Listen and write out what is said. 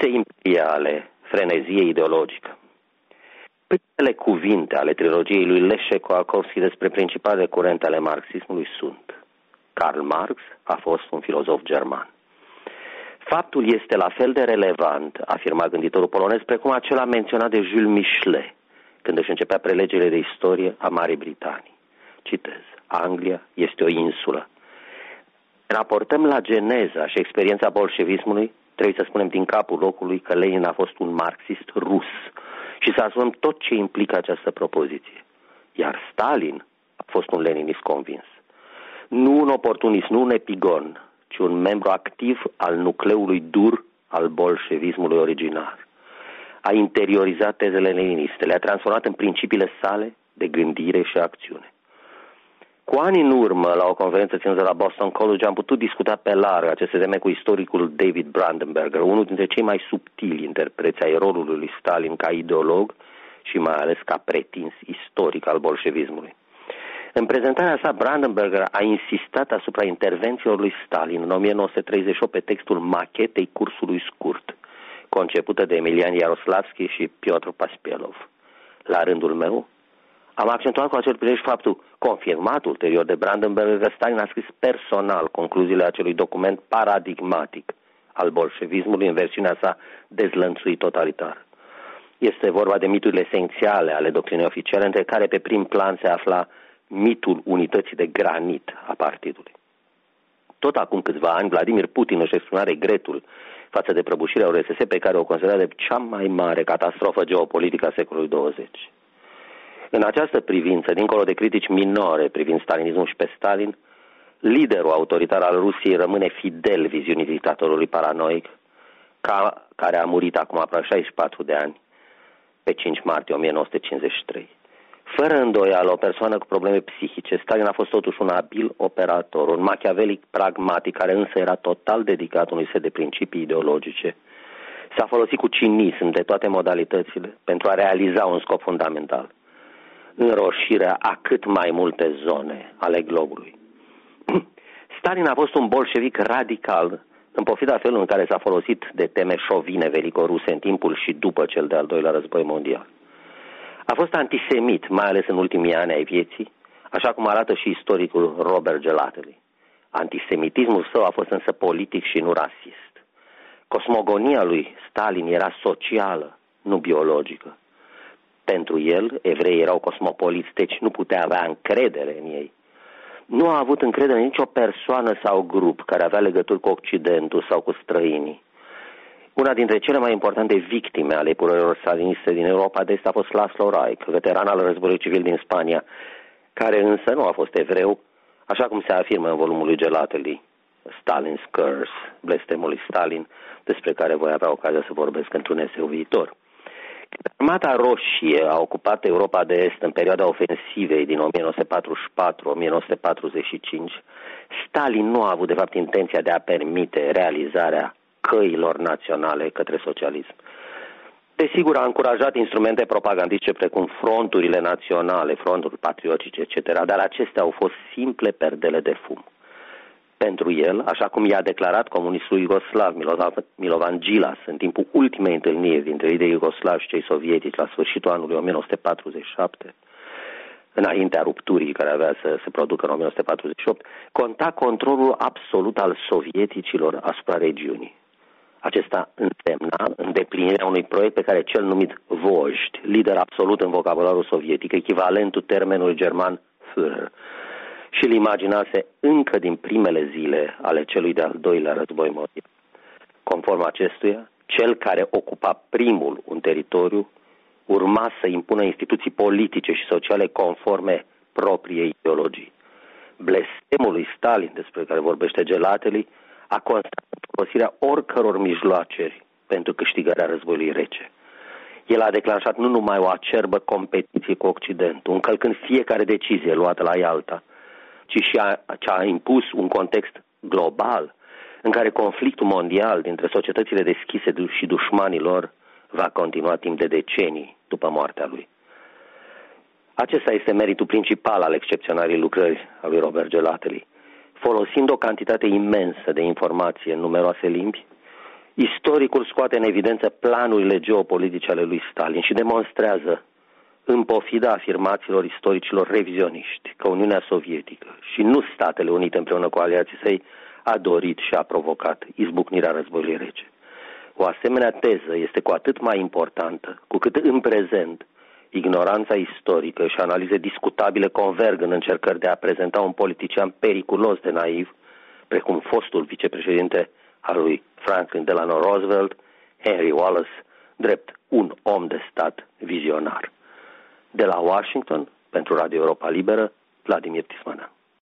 Cuvinte imperiale, frenezie ideologică. Primele cuvinte ale trilogiei lui Leșe-Kołakowski despre principalele curente ale marxismului sunt: Karl Marx a fost un filozof german. Faptul este la fel de relevant, afirma gânditorul polonez, precum acela menționat de Jules Michelet când își începea prelegerile de istorie a Marii Britanii. Citez: Anglia este o insulă. Raportăm la geneza și experiența bolșevismului, trebuie să spunem din capul locului că Lenin a fost un marxist rus și să asumăm tot ce implică această propoziție. Iar Stalin a fost un leninist convins. Nu un oportunist, nu un epigon, ci un membru activ al nucleului dur al bolșevismului originar. A interiorizat tezele leniniste, le-a transformat în principiile sale de gândire și acțiune. Cu ani în urmă, la o conferință ținută la Boston College, am putut discuta pe larg aceste teme cu istoricul David Brandenberger, unul dintre cei mai subtili interpreți ai rolului lui Stalin ca ideolog și mai ales ca pretins istoric al bolșevismului. În prezentarea sa, Brandenberger a insistat asupra intervențiilor lui Stalin în 1938 pe textul machetei cursului scurt, concepută de Emilian Yaroslavski și Piotr Paspelov. La rândul meu, am accentuat cu acel prilej faptul, confirmat ulterior de Brandenberger, că Stalin a scris personal concluziile acelui document paradigmatic al bolșevismului în versiunea sa dezlănțuit totalitar. Este vorba de miturile esențiale ale doctrinei oficiale, între care pe prim plan se afla mitul unității de granit a partidului. Tot acum câțiva ani, Vladimir Putin își exprima regretul față de prăbușirea URSS, pe care o considera de cea mai mare catastrofă geopolitică a secolului 20. În această privință, dincolo de critici minore privind stalinismul și pe Stalin, liderul autoritar al Rusiei rămâne fidel viziunii dictatorului paranoic, care a murit acum aproape 64 de ani, pe 5 martie 1953. Fără îndoială, o persoană cu probleme psihice, Stalin a fost totuși un abil operator, un machiavelic pragmatic, care însă era total dedicat unui set de principii ideologice. S-a folosit cu cinism de toate modalitățile pentru a realiza un scop fundamental: înroșirea a cât mai multe zone ale globului. Stalin a fost un bolșevic radical, în pofida felului în care s-a folosit de teme șovine velicoruse în timpul și după cel de-al doilea război mondial. A fost antisemit, mai ales în ultimii ani ai vieții, așa cum arată și istoricul Robert Gelateli. Antisemitismul său a fost însă politic și nu rasist. Cosmogonia lui Stalin era socială, nu biologică. Pentru el, evreii erau cosmopoliți, deci nu putea avea încredere în ei. Nu a avut încredere în nicio persoană sau grup care avea legături cu Occidentul sau cu străinii. Una dintre cele mai importante victime ale epurărilor staliniste din Europa de Est a fost Laszlo Rajc, veteran al războiului civil din Spania, care însă nu a fost evreu, așa cum se afirmă în volumul lui Gelateli, Stalin's Curse, blestemul lui Stalin, despre care voi avea ocazia să vorbesc într-un eseu viitor. Armata Roșie a ocupat Europa de Est în perioada ofensivei din 1944-1945. Stalin nu a avut de fapt intenția de a permite realizarea căilor naționale către socialism. Desigur, a încurajat instrumente propagandistice precum fronturile naționale, fronturi patriotice, etc., dar acestea au fost simple perdele de fum. Pentru el, așa cum i-a declarat comunistul iugoslav Milovan Đilas în timpul ultimei întâlniri dintre liderii iugoslavi și cei sovietici la sfârșitul anului 1947, înaintea rupturii care avea să se producă în 1948, conta controlul absolut al sovieticilor asupra regiunii. Acesta însemna îndeplinirea unui proiect pe care cel numit Vojd, lider absolut în vocabularul sovietic, echivalentul termenului german Führer, și îl imaginase încă din primele zile ale celui de-al doilea război mondial. Conform acestuia, cel care ocupa primul un teritoriu urma să impună instituții politice și sociale conforme propriei ideologii. Blestemul lui Stalin, despre care vorbește Gelateli, a constat folosirea oricăror mijloaceri pentru câștigarea războiului rece. El a declanșat nu numai o acerbă competiție cu Occidentul, încălcând fiecare decizie luată la Ialta, ci și a impus un context global în care conflictul mondial dintre societățile deschise și dușmanii lor va continua timp de decenii după moartea lui. Acesta este meritul principal al excepționării lucrări a lui Robert Gelateli. Folosind o cantitate imensă de informație în numeroase limbi, Istoricul scoate în evidență planurile geopolitice ale lui Stalin și demonstrează, în pofida afirmațiilor istoricilor revizioniști, că Uniunea Sovietică și nu Statele Unite împreună cu aliații săi a dorit și a provocat izbucnirea războiului rece. O asemenea teză este cu atât mai importantă, cu cât în prezent ignoranța istorică și analize discutabile converg în încercări de a prezenta un politician periculos de naiv, precum fostul vicepreședinte al lui Franklin Delano Roosevelt, Henry Wallace, drept un om de stat vizionar. De la Washington, pentru Radio Europa Liberă, Vladimir Tismana.